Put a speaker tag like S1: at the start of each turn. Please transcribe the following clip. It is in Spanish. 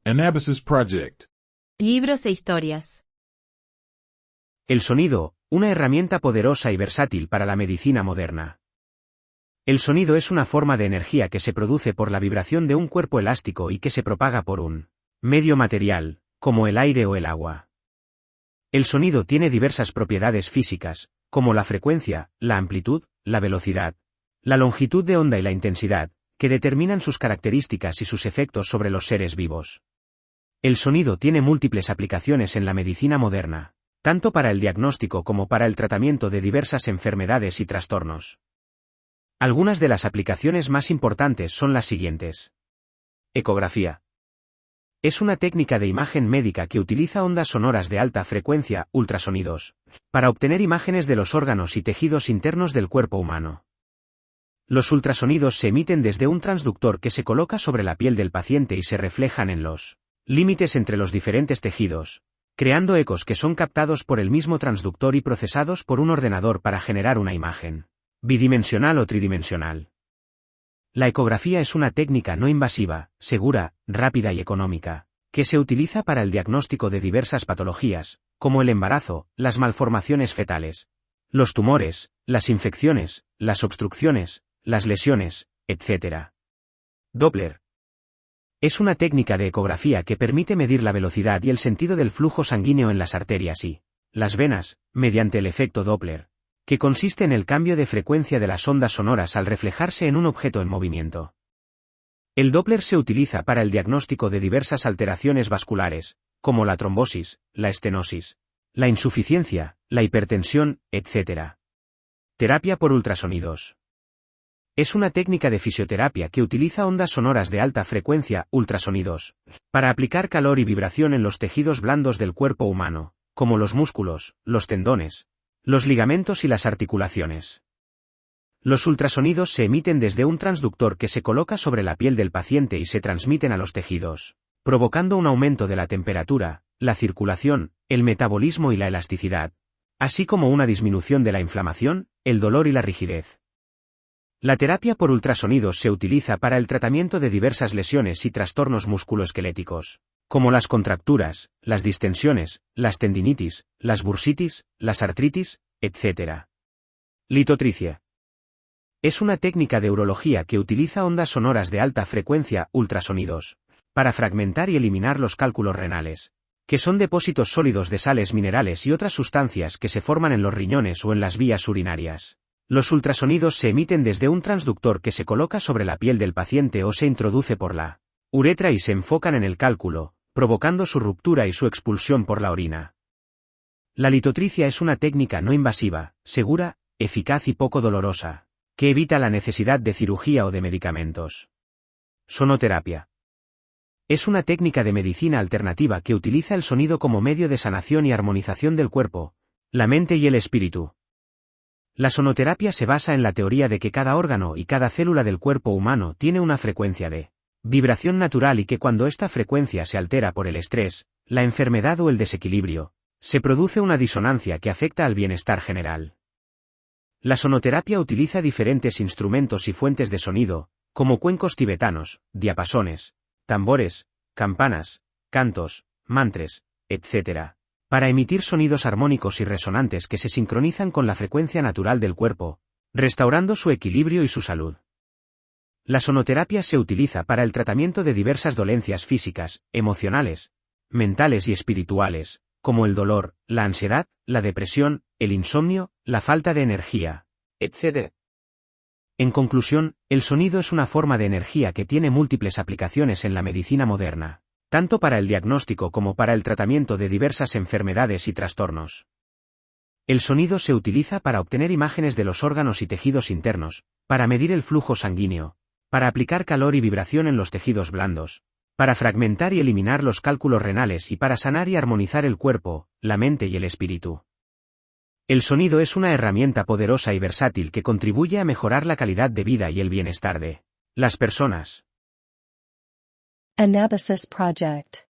S1: Anabasis Project.
S2: Libros e historias.
S3: El sonido, una herramienta poderosa y versátil para la medicina moderna. El sonido es una forma de energía que se produce por la vibración de un cuerpo elástico y que se propaga por un medio material, como el aire o el agua. El sonido tiene diversas propiedades físicas, como la frecuencia, la amplitud, la velocidad, la longitud de onda y la intensidad, que determinan sus características y sus efectos sobre los seres vivos. El sonido tiene múltiples aplicaciones en la medicina moderna, tanto para el diagnóstico como para el tratamiento de diversas enfermedades y trastornos. Algunas de las aplicaciones más importantes son las siguientes. Ecografía. Es una técnica de imagen médica que utiliza ondas sonoras de alta frecuencia, ultrasonidos, para obtener imágenes de los órganos y tejidos internos del cuerpo humano. Los ultrasonidos se emiten desde un transductor que se coloca sobre la piel del paciente y se reflejan en los límites entre los diferentes tejidos, creando ecos que son captados por el mismo transductor y procesados por un ordenador para generar una imagen bidimensional o tridimensional. La ecografía es una técnica no invasiva, segura, rápida y económica, que se utiliza para el diagnóstico de diversas patologías, como el embarazo, las malformaciones fetales, los tumores, las infecciones, las obstrucciones, las lesiones, etc. Doppler. Es una técnica de ecografía que permite medir la velocidad y el sentido del flujo sanguíneo en las arterias y las venas, mediante el efecto Doppler, que consiste en el cambio de frecuencia de las ondas sonoras al reflejarse en un objeto en movimiento. El Doppler se utiliza para el diagnóstico de diversas alteraciones vasculares, como la trombosis, la estenosis, la insuficiencia, la hipertensión, etc. Terapia por ultrasonidos. Es una técnica de fisioterapia que utiliza ondas sonoras de alta frecuencia, ultrasonidos, para aplicar calor y vibración en los tejidos blandos del cuerpo humano, como los músculos, los tendones, los ligamentos y las articulaciones. Los ultrasonidos se emiten desde un transductor que se coloca sobre la piel del paciente y se transmiten a los tejidos, provocando un aumento de la temperatura, la circulación, el metabolismo y la elasticidad, así como una disminución de la inflamación, el dolor y la rigidez. La terapia por ultrasonidos se utiliza para el tratamiento de diversas lesiones y trastornos musculoesqueléticos, como las contracturas, las distensiones, las tendinitis, las bursitis, las artritis, etc. Litotricia. Es una técnica de urología que utiliza ondas sonoras de alta frecuencia, ultrasonidos, para fragmentar y eliminar los cálculos renales, que son depósitos sólidos de sales minerales y otras sustancias que se forman en los riñones o en las vías urinarias. Los ultrasonidos se emiten desde un transductor que se coloca sobre la piel del paciente o se introduce por la uretra y se enfocan en el cálculo, provocando su ruptura y su expulsión por la orina. La litotricia es una técnica no invasiva, segura, eficaz y poco dolorosa, que evita la necesidad de cirugía o de medicamentos. Sonoterapia. Es una técnica de medicina alternativa que utiliza el sonido como medio de sanación y armonización del cuerpo, la mente y el espíritu. La sonoterapia se basa en la teoría de que cada órgano y cada célula del cuerpo humano tiene una frecuencia de vibración natural y que cuando esta frecuencia se altera por el estrés, la enfermedad o el desequilibrio, se produce una disonancia que afecta al bienestar general. La sonoterapia utiliza diferentes instrumentos y fuentes de sonido, como cuencos tibetanos, diapasones, tambores, campanas, cantos, mantres, etc., para emitir sonidos armónicos y resonantes que se sincronizan con la frecuencia natural del cuerpo, restaurando su equilibrio y su salud. La sonoterapia se utiliza para el tratamiento de diversas dolencias físicas, emocionales, mentales y espirituales, como el dolor, la ansiedad, la depresión, el insomnio, la falta de energía, etc. En conclusión, el sonido es una forma de energía que tiene múltiples aplicaciones en la medicina moderna, tanto para el diagnóstico como para el tratamiento de diversas enfermedades y trastornos. El sonido se utiliza para obtener imágenes de los órganos y tejidos internos, para medir el flujo sanguíneo, para aplicar calor y vibración en los tejidos blandos, para fragmentar y eliminar los cálculos renales y para sanar y armonizar el cuerpo, la mente y el espíritu. El sonido es una herramienta poderosa y versátil que contribuye a mejorar la calidad de vida y el bienestar de las personas.
S4: Anabasis Project.